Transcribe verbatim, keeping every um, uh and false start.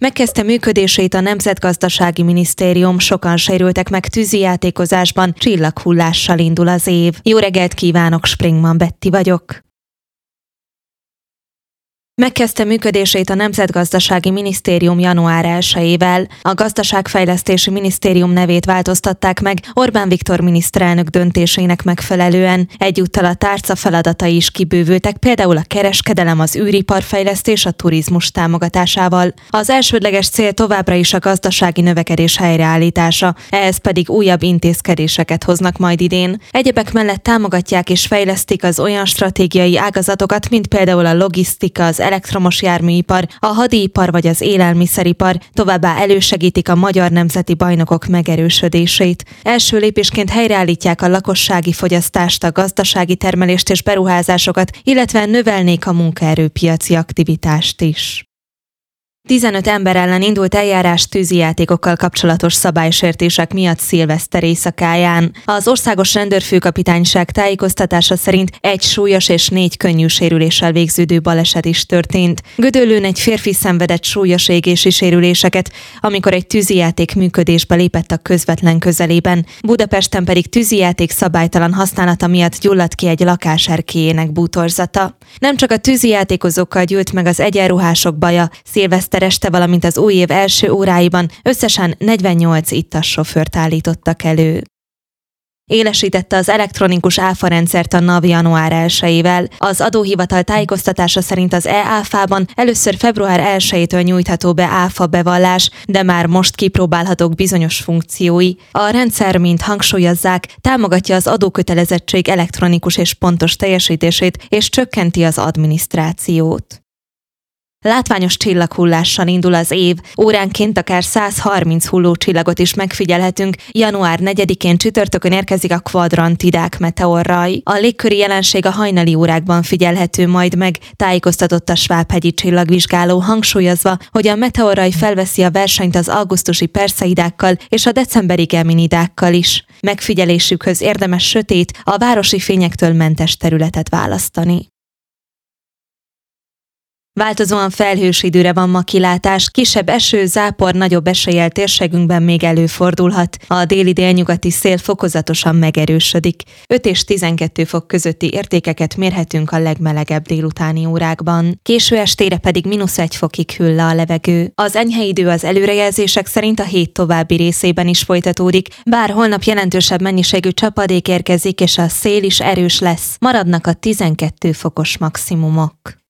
Megkezdte működését a Nemzetgazdasági Minisztérium, sokan sérültek meg tűzijátékozásban, csillaghullással indul az év. Jó reggelt kívánok, Springman Betty vagyok. Megkezdte működését a Nemzetgazdasági Minisztérium január elsejével. A Gazdaságfejlesztési Minisztérium nevét változtatták meg Orbán Viktor miniszterelnök döntésének megfelelően. Egyúttal a tárca feladatai is kibővültek, például a kereskedelem, az űriparfejlesztés a turizmus támogatásával. Az elsődleges cél továbbra is a gazdasági növekedés helyreállítása, ehhez pedig újabb intézkedéseket hoznak majd idén. Egyebek mellett támogatják és fejlesztik az olyan stratégiai ágazatokat, mint például a logisztika, az elektromos járműipar, a hadipar vagy az élelmiszeripar, továbbá elősegítik a magyar nemzeti bajnokok megerősödését. Első lépésként helyreállítják a lakossági fogyasztást, a gazdasági termelést és beruházásokat, illetve növelnék a munkaerőpiaci aktivitást is. tizenöt ember ellen indult eljárás tűzijátékokkal kapcsolatos szabálysértések miatt szilveszter éjszakáján. Az Országos Rendőrfőkapitányság tájékoztatása szerint egy súlyos és négy könnyű sérüléssel végződő baleset is történt. Gödöllőn egy férfi szenvedett súlyos égési sérüléseket, amikor egy tűzijáték működésbe lépett a közvetlen közelében. Budapesten pedig tűzijáték szabálytalan használata miatt gyulladt ki egy lakás erkélyének bútorzata. Nem csak a tűzijátékozókkal gyűlt meg az egyenruhások baja, szilveszter este, valamint az új év első óráiban összesen negyvennyolc ittas sofőrt állítottak elő. Élesítette az elektronikus áfarendszert a NAV január elsejével. Az adóhivatal tájékoztatása szerint az e-áfában először február elsejétől nyújtható be áfa bevallás, de már most kipróbálhatók bizonyos funkciói. A rendszer, mint hangsúlyozzák, támogatja az adókötelezettség elektronikus és pontos teljesítését, és csökkenti az adminisztrációt. Látványos csillaghullással indul az év, óránként akár száz harminc hullócsillagot is megfigyelhetünk, január negyedikén csütörtökön érkezik a Quadrantidák meteorraj. A légköri jelenség a hajnali órákban figyelhető majd meg, tájékoztatott a Svábhegyi csillagvizsgáló, hangsúlyozva, hogy a meteorraj felveszi a versenyt az augusztusi Perszeidákkal és a decemberi Geminidákkal is. Megfigyelésükhöz érdemes sötét, a városi fényektől mentes területet választani. Változóan felhős időre van ma kilátás, kisebb eső, zápor, nagyobb eséllyel térségünkben még előfordulhat. A déli-délnyugati szél fokozatosan megerősödik. öt és tizenkettő fok közötti értékeket mérhetünk a legmelegebb délutáni órákban. Késő estére pedig mínusz egy fokig hűl le a levegő. Az enyhe idő az előrejelzések szerint a hét további részében is folytatódik, bár holnap jelentősebb mennyiségű csapadék érkezik és a szél is erős lesz. Maradnak a tizenkettő fokos maximumok.